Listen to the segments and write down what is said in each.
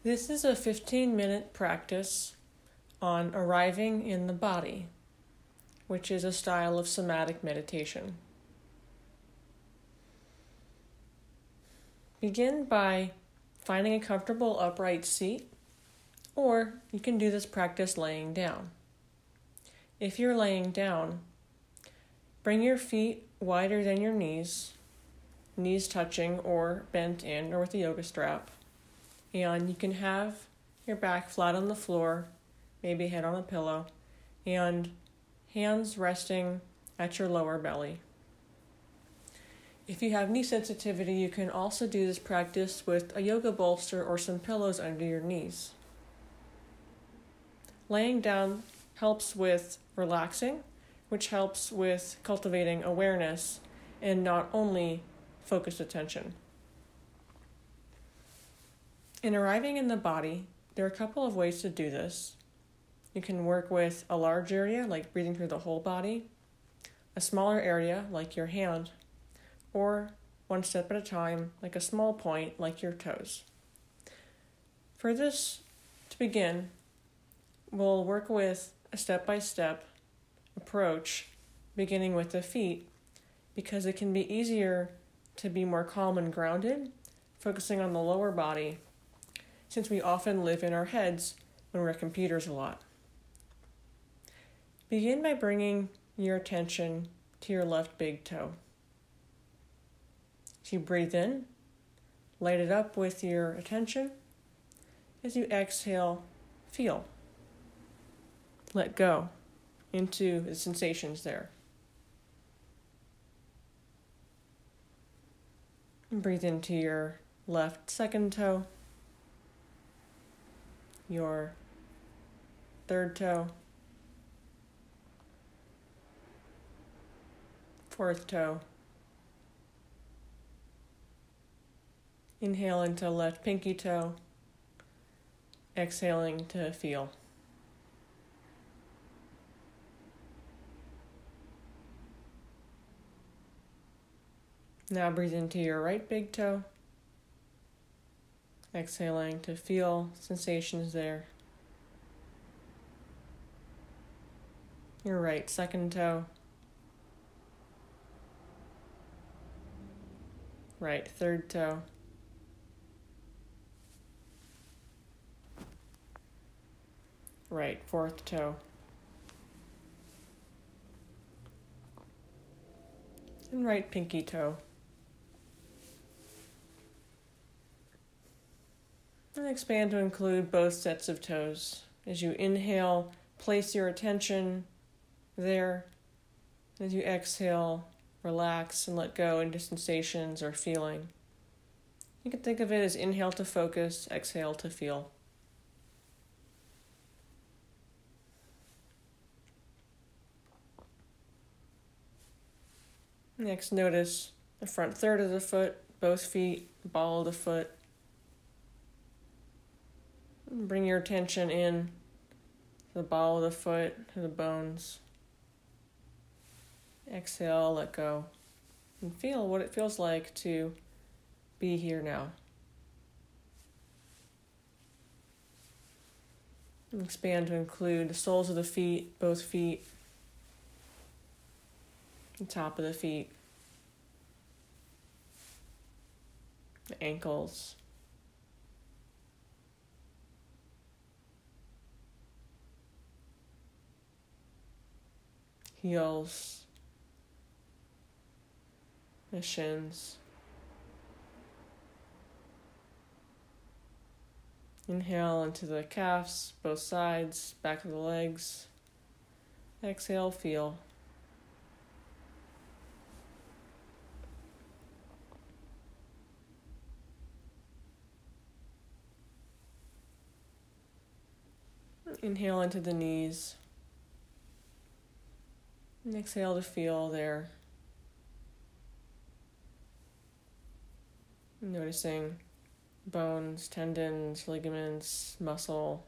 This is a 15-minute practice on arriving in the body, which is a style of somatic meditation. Begin by finding a comfortable upright seat, or you can do this practice laying down. If you're laying down, bring your feet wider than your knees touching or bent in or with a yoga strap, and you can have your back flat on the floor, maybe head on a pillow, and hands resting at your lower belly. If you have knee sensitivity, you can also do this practice with a yoga bolster or some pillows under your knees. Laying down helps with relaxing, which helps with cultivating awareness and not only focused attention. In arriving in the body, there are a couple of ways to do this. You can work with a large area, like breathing through the whole body, a smaller area, like your hand, or one step at a time, like a small point, like your toes. For this to begin, we'll work with a step-by-step approach, beginning with the feet, because it can be easier to be more calm and grounded, focusing on the lower body, since we often live in our heads when we're at computers a lot. Begin by bringing your attention to your left big toe. As you breathe in, light it up with your attention. As you exhale, feel. Let go into the sensations there. And breathe into your left second toe, your third toe, fourth toe. Inhale into left pinky toe, exhaling to feel. Now breathe into your right big toe, exhaling to feel sensations there. Your right second toe, right third toe, right fourth toe, and right pinky toe. And expand to include both sets of toes. As you inhale, place your attention there. As you exhale, relax and let go into sensations or feeling. You can think of it as inhale to focus, exhale to feel. Next, notice the front third of the foot, both feet, the ball of the foot. Bring your attention in to the ball of the foot, to the bones. Exhale, let go. And feel what it feels like to be here now. And expand to include the soles of the feet, both feet, the top of the feet, the ankles, heels, the shins. Inhale into the calves, both sides, back of the legs. Exhale, feel. Inhale into the knees. And exhale to feel there. Noticing bones, tendons, ligaments, muscle.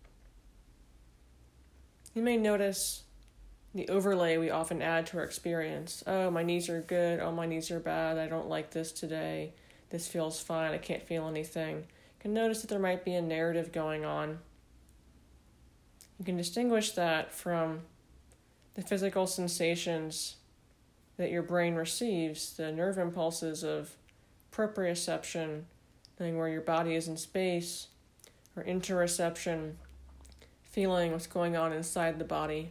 You may notice the overlay we often add to our experience. Oh, my knees are good. Oh, my knees are bad. I don't like this today. This feels fine. I can't feel anything. can notice that there might be a narrative going on. You can distinguish that from the physical sensations that your brain receives, the nerve impulses of proprioception, knowing where your body is in space, or interoception, feeling what's going on inside the body.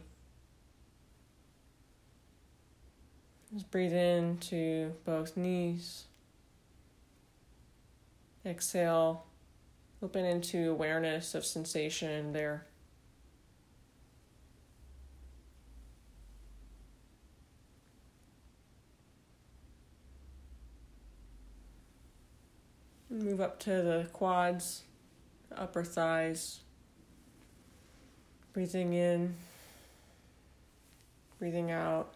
Just breathe into both knees. Exhale, open into awareness of sensation there. Move up to the quads, upper thighs. Breathing in, breathing out.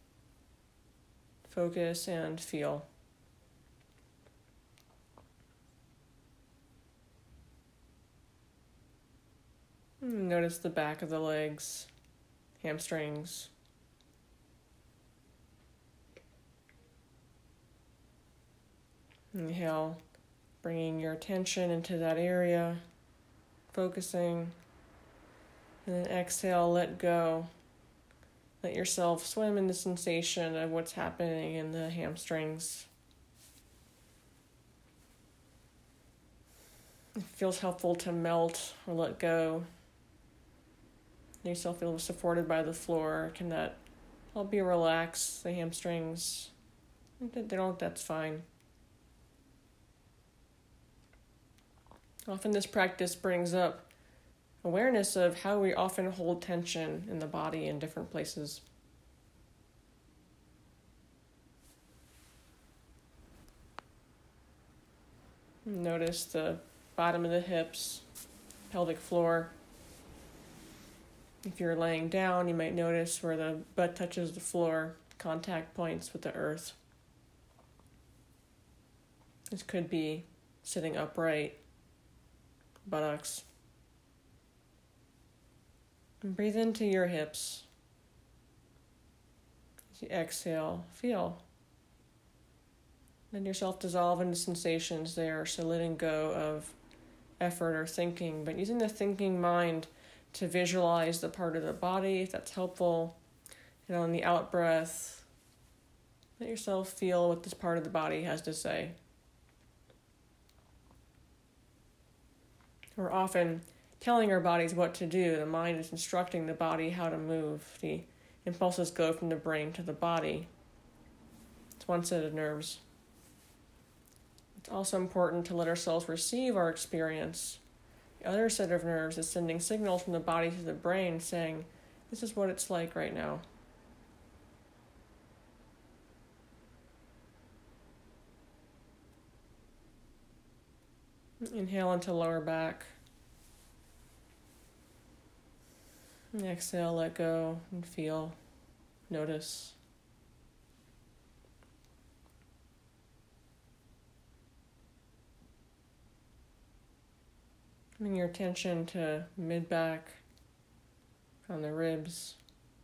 Focus and feel. Notice the back of the legs, hamstrings. Inhale, bringing your attention into that area, focusing. And then exhale, let go. Let yourself swim in the sensation of what's happening in the hamstrings. It feels helpful to melt or let go. Let yourself feel supported by the floor. Can that help you relax the hamstrings? If they don't, that's fine. Often this practice brings up awareness of how we often hold tension in the body in different places. Notice the bottom of the hips, pelvic floor. If you're laying down, you might notice where the butt touches the floor, contact points with the earth. This could be sitting upright, buttocks. And breathe into your hips. As you exhale, feel. Let yourself dissolve into sensations there, so letting go of effort or thinking, but using the thinking mind to visualize the part of the body, if that's helpful. And on the out breath, let yourself feel what this part of the body has to say. We're often telling our bodies what to do. The mind is instructing the body how to move. The impulses go from the brain to the body. It's one set of nerves. It's also important to let ourselves receive our experience. The other set of nerves is sending signals from the body to the brain saying, this is what it's like right now. Inhale into lower back. And exhale, let go and feel, notice. Bring your attention to mid-back, on the ribs.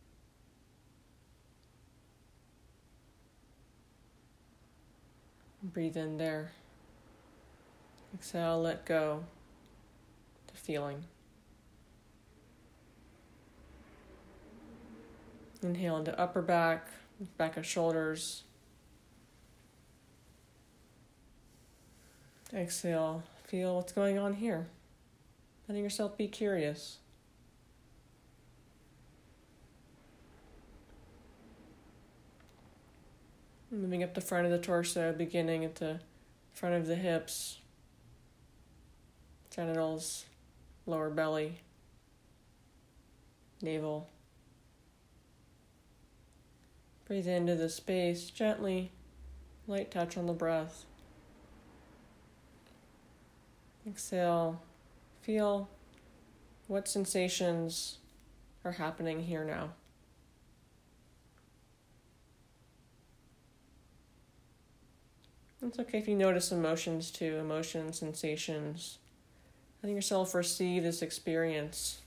Breathe in there. Exhale, let go to feeling. Inhale into upper back, back of shoulders. Exhale, feel what's going on here. Letting yourself be curious. Moving up the front of the torso, beginning at the front of the hips, genitals, lower belly, navel. Breathe into the space gently, light touch on the breath. Exhale, feel what sensations are happening here now. It's okay if you notice emotions too, emotions, sensations. Letting yourself receive this experience.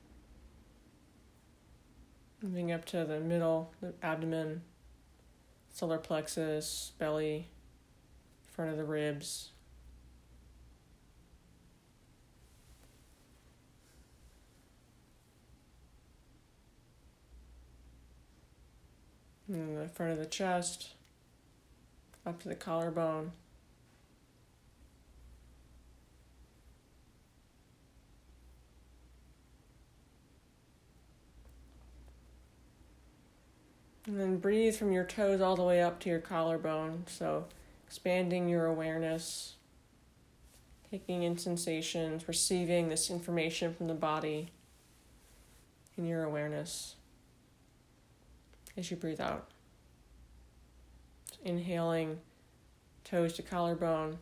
Moving up to the middle, the abdomen, solar plexus, belly, front of the ribs. And the front of the chest, up to the collarbone. And then breathe from your toes all the way up to your collarbone. So expanding your awareness, taking in sensations, receiving this information from the body in your awareness as you breathe out. So inhaling, toes to collarbone.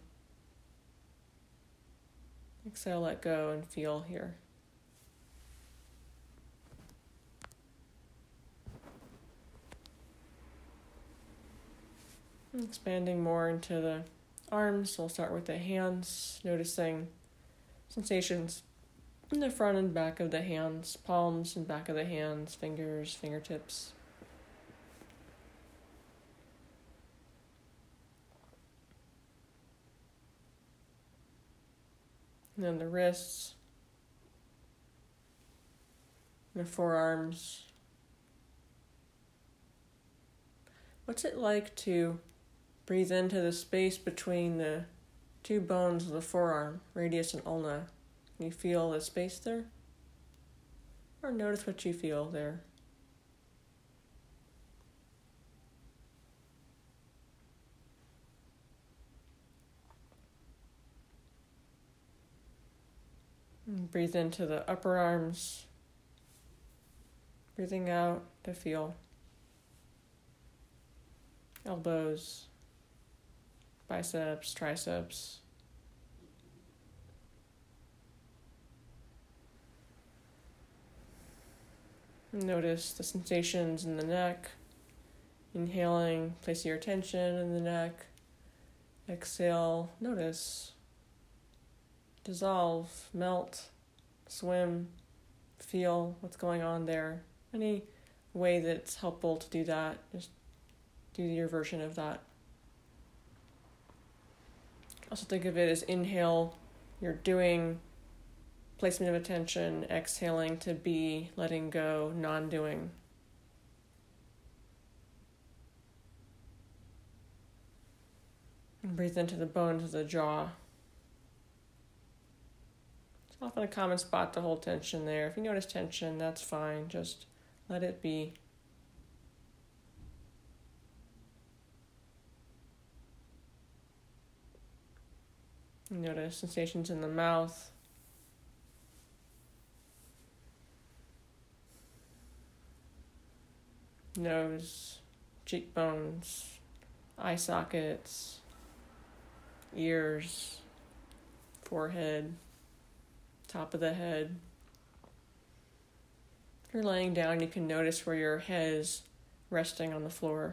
Exhale, let go, and feel here. Expanding more into the arms, we'll start with the hands, noticing sensations in the front and back of the hands, palms and back of the hands, fingers, fingertips. And then the wrists, the forearms. What's it like to breathe into the space between the two bones of the forearm, radius and ulna? Can you feel the space there? Or notice what you feel there. And breathe into the upper arms. Breathing out to feel elbows, biceps, triceps. Notice the sensations in the neck. Inhaling, place your attention in the neck. Exhale, notice. Dissolve, melt, swim, feel what's going on there. Any way that's helpful to do that, just do your version of that. Also think of it as inhale, you're doing placement of attention, exhaling to be, letting go, non-doing. And breathe into the bones of the jaw. It's often a common spot to hold tension there. If you notice tension, that's fine. Just let it be. Notice sensations in the mouth. Nose, cheekbones, eye sockets, ears, forehead, top of the head. If you're laying down, you can notice where your head is resting on the floor.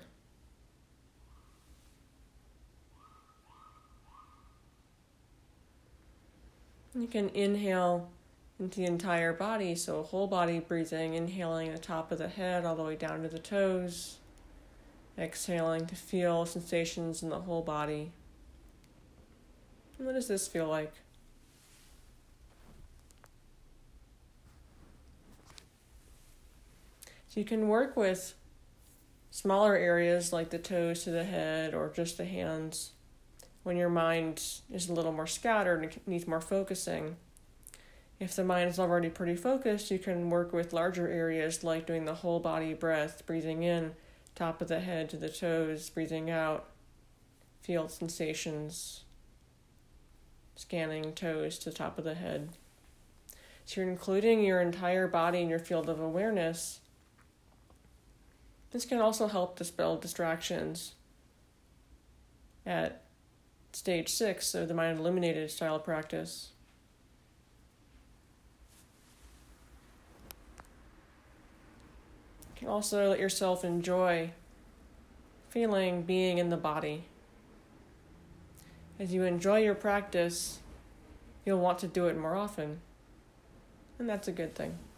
You can inhale into the entire body, so whole body breathing, inhaling the top of the head all the way down to the toes, exhaling to feel sensations in the whole body. And what does this feel like? So you can work with smaller areas like the toes to the head or just the hands when your mind is a little more scattered and needs more focusing. If the mind is already pretty focused, you can work with larger areas like doing the whole body breath, breathing in, top of the head to the toes, breathing out, feel sensations, scanning toes to the top of the head. So you're including your entire body in your field of awareness. This can also help dispel distractions at stage 6 of the Mind Illuminated style practice. You can also let yourself enjoy feeling, being in the body. As you enjoy your practice, you'll want to do it more often, and that's a good thing.